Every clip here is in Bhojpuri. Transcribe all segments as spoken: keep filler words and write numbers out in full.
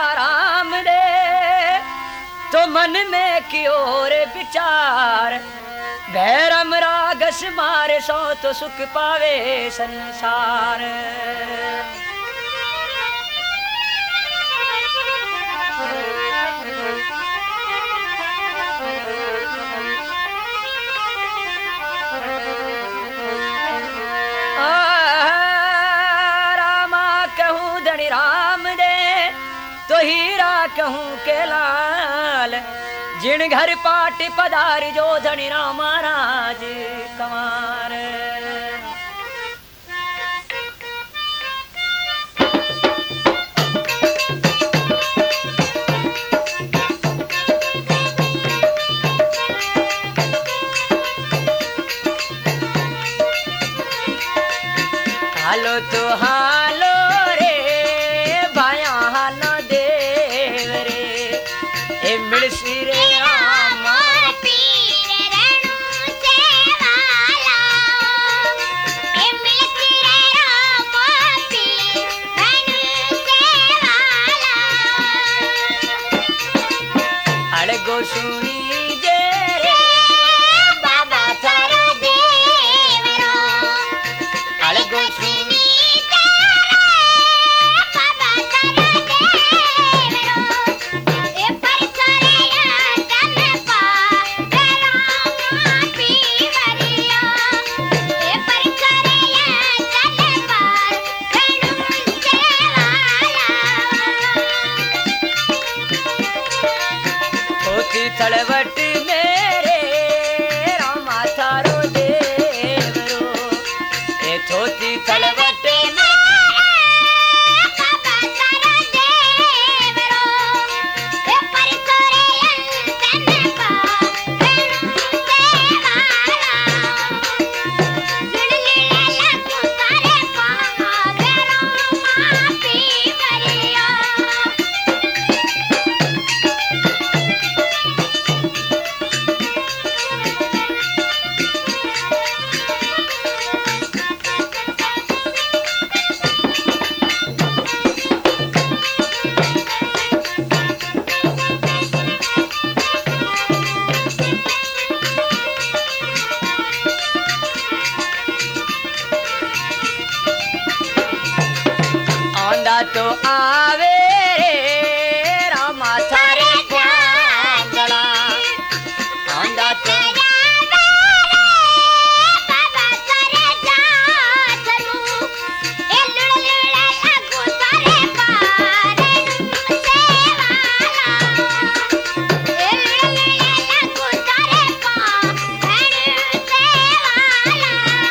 सिया राम दे तो मन में की ओर विचार भैरम रागस मारे सो तो सुख पावे संसार। हीरा कहूँ के लाल जिन घर पाटी पधारी जो धनी राम महाराज कमार। हालो तो हालो श्री राम पीर रणु से वाला मिल श्री राम पीर रणु से वाला अड़गो सुनी जे रे बाबा थारो देवरो अड़गो सुनी तलवट मेरे रामा थारो देवरो ए थोती तलवट मेरे बाबा थारो देवरो ए परसोरे अंतन पा रणु से वाला जुड़ लीला लगू सारे पा रामा पीवरिया। तो आवे रे रामा थारे जांगला आंदा तो आवे रे बाबा थारे जांगलू ए लुड़ लुड़ लगू थारे पार से वाला ए लुड़ लुड़ लगू थारे पार से वाला।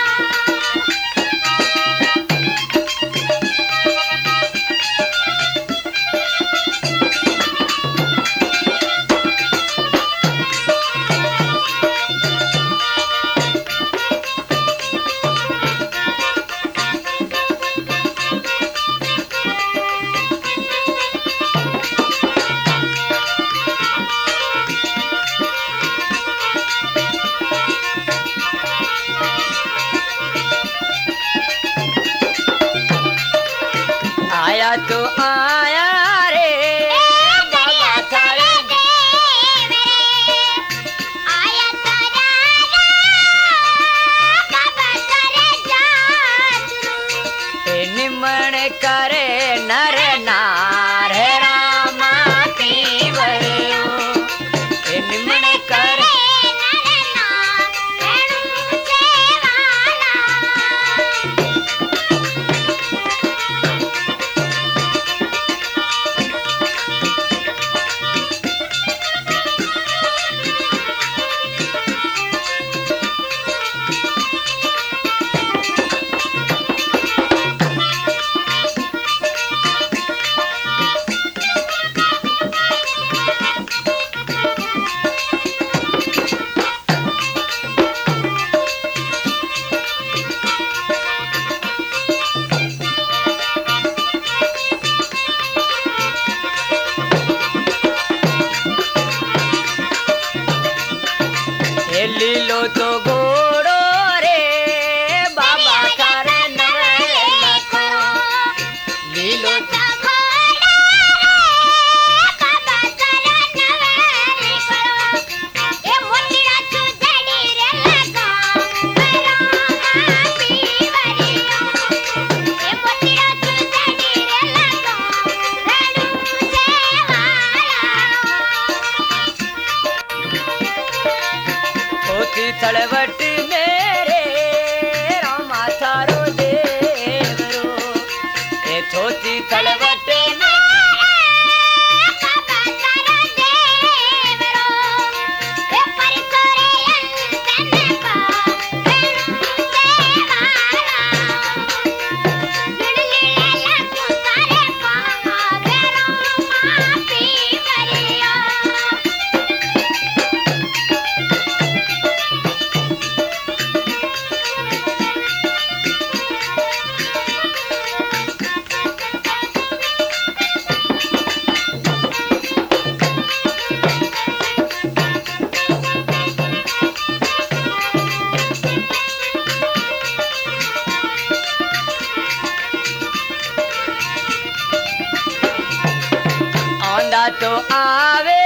आया तो आया रे बाबा थारे देवरे आया तो राजा बाबा थारे जातरू ए निमण करे नर नार रामा पीवरो ए निमण करे नर नार रणु से वाला। खलवट में तो आवे